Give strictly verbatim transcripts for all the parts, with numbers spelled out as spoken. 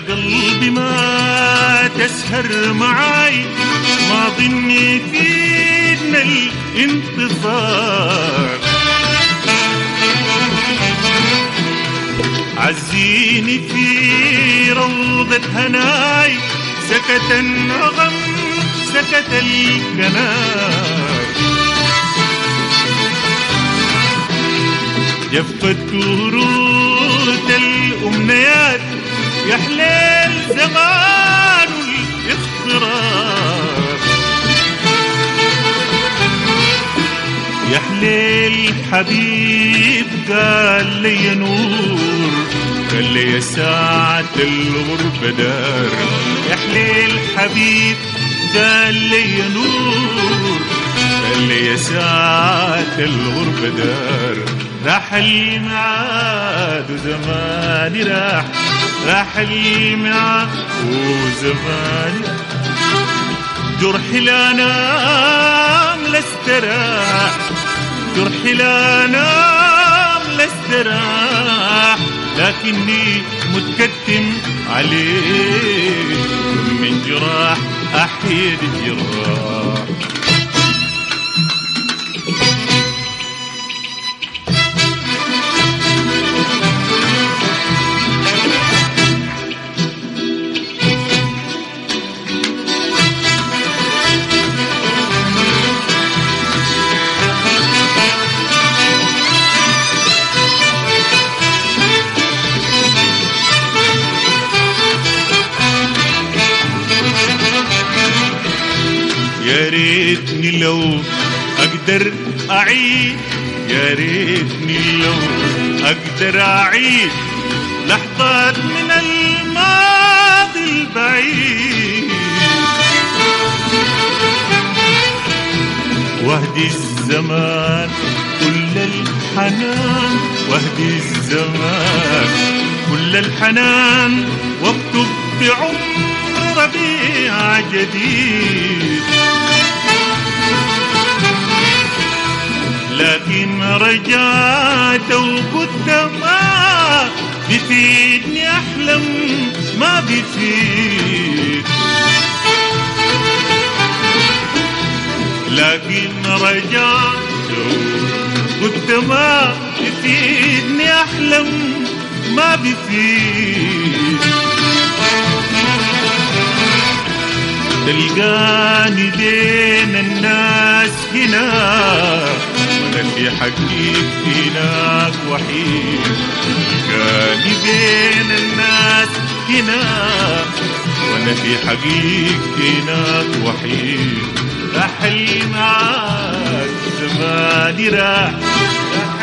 قلبي ما تسهر معاي، ما ظني فينا الانتظار. عزيني في روضة هناي، سكت النغم سكت الكنار. جفت ورود الأمنيات، يا حليل زمان الاخترار. يا حليل حبيب قال لي نور، قال لي يا ساعة الغربة دار. يا حليل حبيب قال لي نور، قال لي يا ساعة الغربة دار. راح الميعاد وزماني راح، راح الميعاد وزماني. جرحي لا نام لا استراح، جرحي لا نام لا استراح، لكني متكتم عليه من جراح أحيد الجراح. يا ريتني لو أقدر أعيد، يا ريتني لو أقدر أعيد لحظات من الماضي البعيد، واهدي الزمان كل الحنان، واهدي الزمان كل الحنان، واكتب بعمر ربيع جديد. لكن رجعت وكنت ما بيفيدني أحلم، ما بيفيد. لكن رجعت وكنت ما بيفيدني أحلم، ما بيفيد. تلقاني بين الناس هنا، وانا في حقيقتي هناك وحيد. تلقاني بين الناس هنا، وانا في حقيقتي هناك وحيد. راح الميعاد زماني راح، راح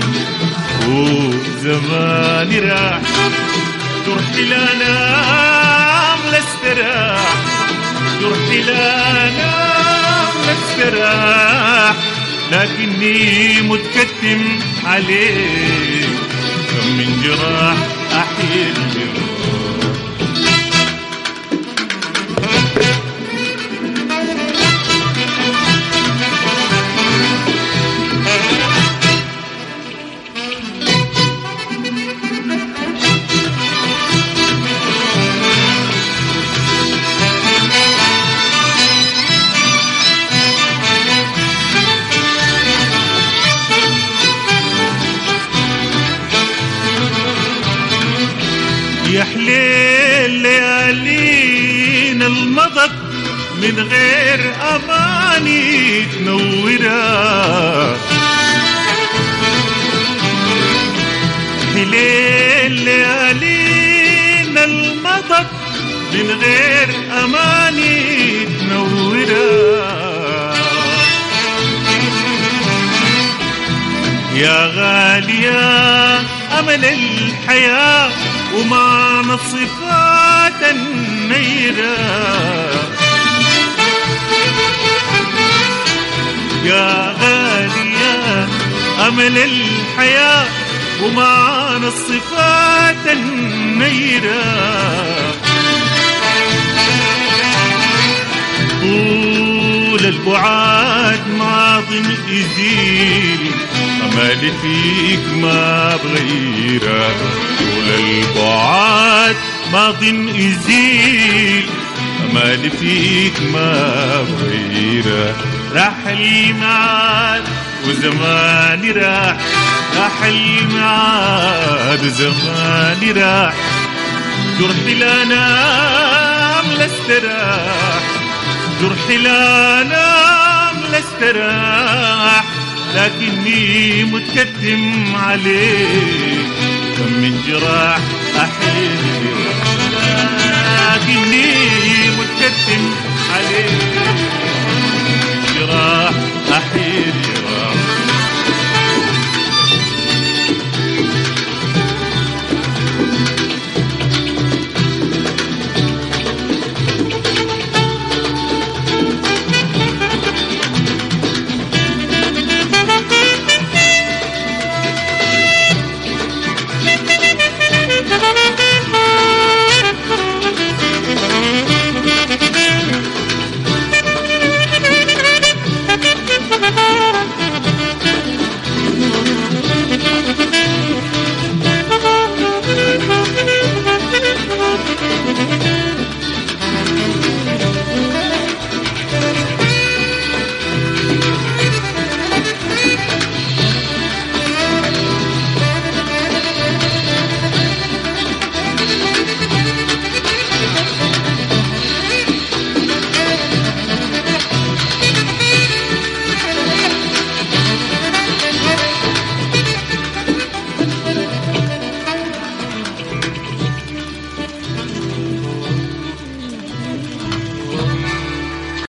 وزماني راح. جرحي لا نام لا استراح، جرحي لا نام لا استراح، لكني متكتم عليه كم من جراح أحيي الجراح. يا حليل ليالينا المضت من غير أماني تنورها. حليل ليالينا المضت من غير أماني تنورها. يا غالية أمل الحياة ومعنى الصفات النيرة. يا غالية أمل الحياة ومعنى الصفات النيرة. طول البعاد ماضٍ يزيل، أمالي فيك ما بغيرها. طول البعاد ماض يزيل أمالي فيك ما بغيرة. راح الميعاد وزماني راح، راح الميعاد وزماني راح، جرحي لا نام لا استراح، جرحي لا نام لا استراح، لكني متكتم عليك كم من جراح أحيي، لكني متكتم عليك جراح أحيي.